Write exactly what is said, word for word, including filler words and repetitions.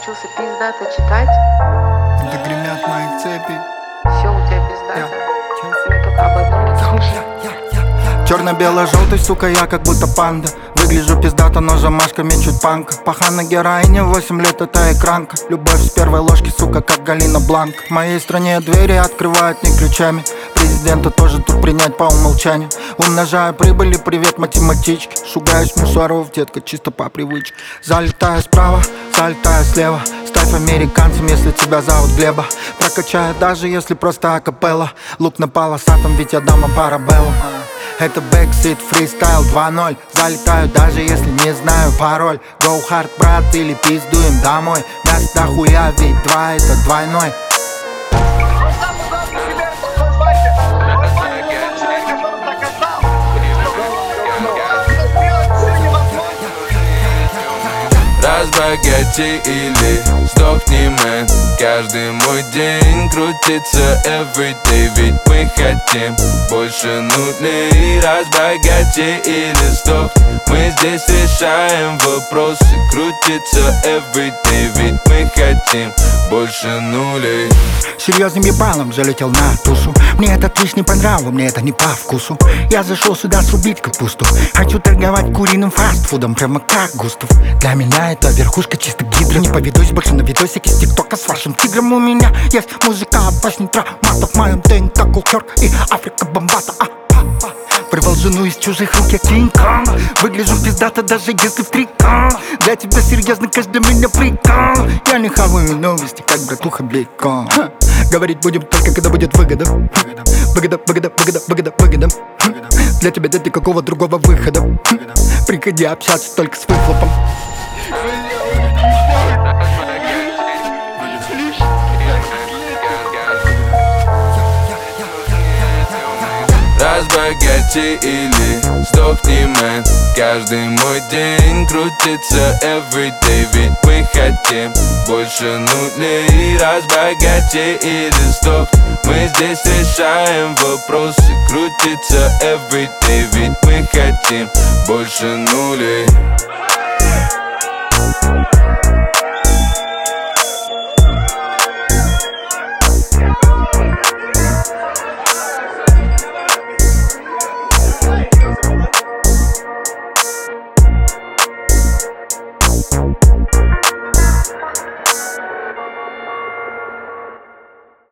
научился пиздато читать. Да гремят мои цепи. Все у тебя пиздато. Мне только об одном и том же. Черно-бело-желтый, сука, я как будто панда. Выгляжу пиздато, но замашками чуть панка. Пахана героиня, восемь лет это экранка. Любовь с первой ложки, сука, как Галина Бланк. В моей стране двери открывают не ключами. Президента тоже тут принять по умолчанию. Умножаю прибыли, привет математички. Шугаюсь мусоров, детка, чисто по привычке. Залетаю справа, залетаю слева. Ставь американцам, если тебя зовут Глеба. Прокачаю даже если просто акапелла. Лук на полосатом, ведь я дама Парабелла. Это бэксит, фристайл два ноль. Залетаю даже если не знаю пароль. Go hard, брат, или пиздуем домой. Мясо дохуя, ведь два это двойной. Разбогатей или сдохни, мэн. Каждый мой день крутится everyday, ведь мы хотим больше нулей. Разбогатей или сдохни, мы здесь решаем вопросы. Крутится everyday, ведь мы хотим больше нулей. Серьезным ебалом залетел на тусу. Мне этот лишь не по нраву, мне это не по вкусу. Я зашел сюда срубить капусту. Хочу торговать куриным фастфудом, прямо как Густав. Для меня это верхушка чисто гидра. Не поведусь больше на видосики с тиктока с вашим тигром. У меня есть музыка, опасней травматов. В моем ДНК кулчер и Африка бомбата. а, а, а. Привел жену из чужих рук, я Кинг-Конг. Выгляжу пиздато, даже если в трикон. Для тебя серьезно, каждый меня прикол. Я не хаваю новости, как братуха Блейкон. Говорить будем только, когда будет выгода. Выгода, выгода, выгода, выгода, выгода. Для тебя нет никакого другого выхода. Приходи общаться только с выхлопом. Разбогатей или сдохни, мэн. Каждый мой день крутится everyday, ведь мы хотим больше нулей. Разбогатей или сдохни, мы здесь решаем вопросы. Крутится everyday, ведь мы хотим больше нулей.